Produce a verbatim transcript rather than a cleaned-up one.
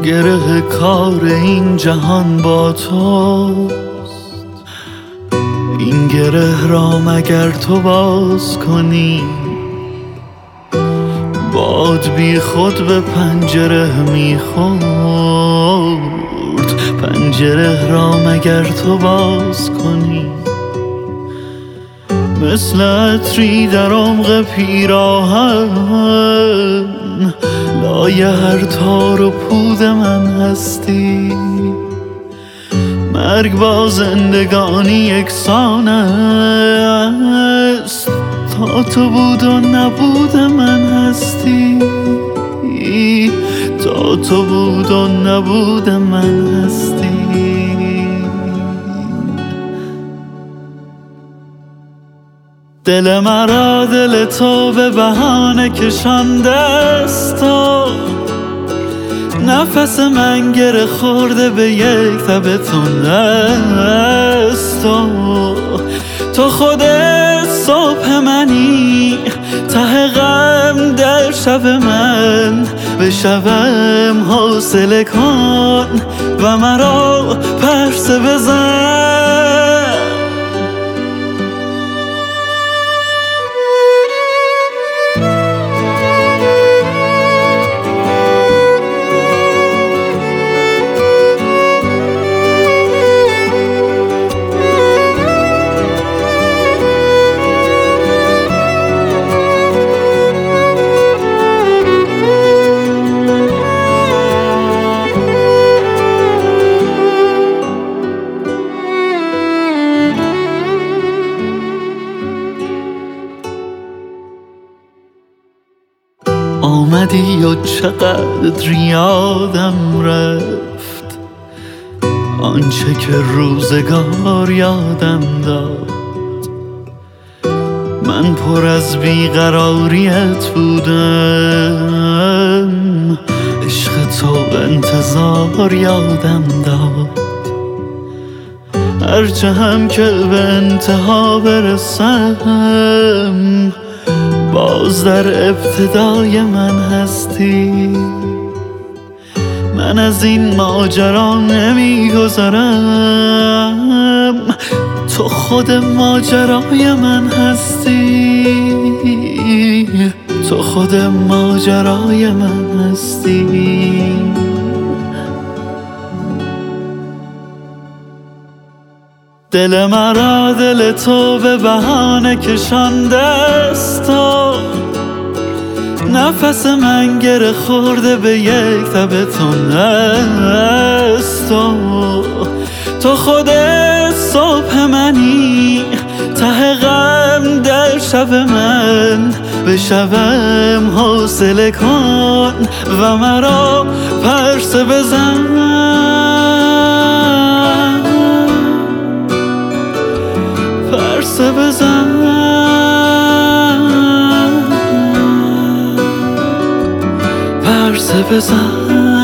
گره کار این جهان با توست. این گره را مگر تو باز کنی، باد بی خود به پنجره میخورد. پنجره را مگر تو باز کنی، مثل عطری در عمق پیراهن لای هر تار و پود من هستی. مرگ با زندگانی یکسان است، تا تو بود و نبود من هستی. تا تو بود و نبود من هستی. دل مرا دل تو به بهانه کشانده است، تو نفس من گره خورده به یک تبتون است. تو تو خود صبح منی، ته غم در شب من. به شبم حوصله کن و مرا پرسه بزن. آمدی و چقدر یادم رفت آنچه که روزگار یادم داد. من پر از بیقراریت بودم، عشق تو انتظار یادم داد. هرچه هم که به انتها برسم، باز در ابتدای من هستی. من از این ماجرا نمیگذرم، تو خود ماجرای من هستی. تو خود ماجرای من هستی. دل مرا دل تو به بهانه کشانده است، تو نفس من گره خورده به یک تبتون است. تو تو خود صبح منی، ته غم در شب من. به شبم حوصله کن و مرا پرسه بزن. پرسه بزن، پرسه بزن.